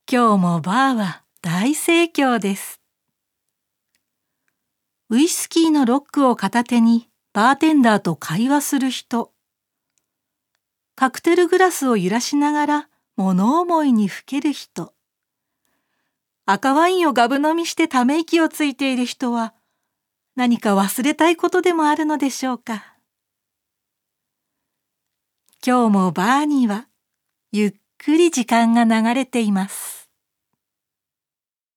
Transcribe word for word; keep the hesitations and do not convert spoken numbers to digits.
今日もバーは大盛況です。ウイスキーのロックを片手にバーテンダーと会話する人。カクテルグラスを揺らしながら物思いにふける人。赤ワインをガブ飲みしてため息をついている人は何か忘れたいことでもあるのでしょうか。今日もバーにはゆっくり時間が流れています。